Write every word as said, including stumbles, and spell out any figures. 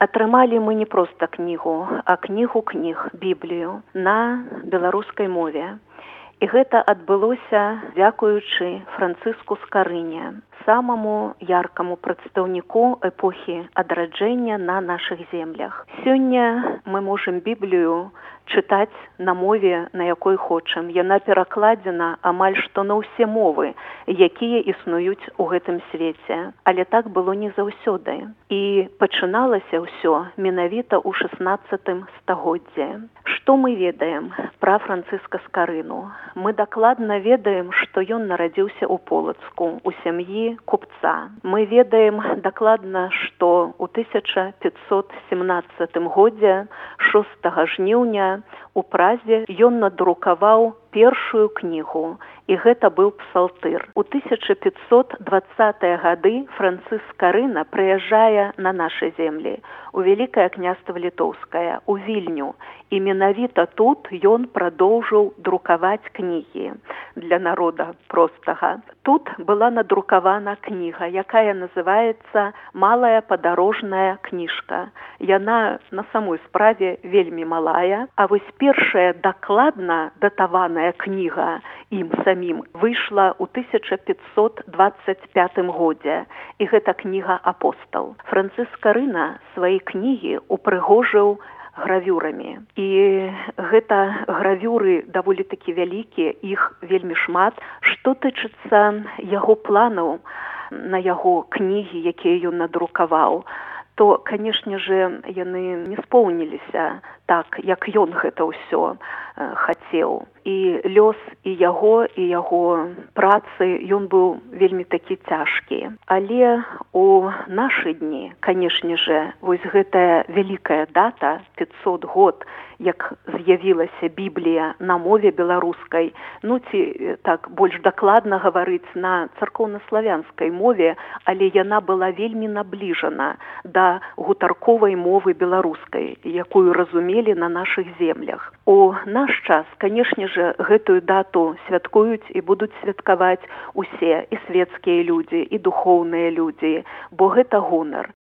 Атрымалі мы не проста кнігу, а кнігу кніг, Біблію, на беларускай мове. І гэта адбылося дзякуючы Францыску Скарыне, самому яркаму прадстаўніку эпохі адраджэння на нашых землях. Сёння мы можам Біблію чытаць на мове, на якой хочам. Яна перакладзена амаль што на ўсе мовы, якія існуюць у гэтым свеце. Але так было не заўсёды. І пачыналася ўсё менавіта ў шаснаццатым стагоддзі. Што мы ведаем пра Францыска Скарыну? Мы дакладна ведаем, што ён нарадзіўся ў Полацку, у сям'і купца. Мы ведаем дакладна, што ў тысяча пятьсот семнадцатым годзе, шостага жніўня, у Празе ён надрукаваў першую кнігу, і гэта быў псалтыр. У тысяча пятьсот двадцатыя гады Францыск Скарына прыязджае на нашы землі, у Вялікае княства Літоўскае, у Вільню. І менавіта тут ён прадоўжыў друкаваць кнігі для народа простага. Тут была надрукавана кніга, якая называецца «Малая падарожная кніжка». Яна на самой справе вельмі малая, а вось першая дакладна датаваная кніга ім самім выйшла ў тысяча пятьсот двадцать пятым годзе, і гэта кніга «Апостал». Францыск Скарына свае кнігі упрыгожыў гравюрамі. І гэта гравюры даволі такі вялікія, іх вельмі шмат. Што тычыцца яго планаў на яго кнігі, якія ён надрукаваў, то, канешне же, яны не споўніліся так, як ён гэта ўсё хацеў. І лёс і яго, і яго працы, ён быў вельмі такі цяжкі. Але у нашы дні, канешне же, вось гэтая вялікая дата, пятьсот год, як з'явілася Біблія на мове беларускай, ну ці так больш дакладна гаварыць на царкоўнаславянскай мове, але яна была вельмі набліжана да гутарковай мовы беларускай, якую разумелі на нашых землях. У наш час, канешне же, гэтую дату святкуюць і будуць святкаваць усе, і светскія людзі, і духоўныя людзі, бо гэта гонар.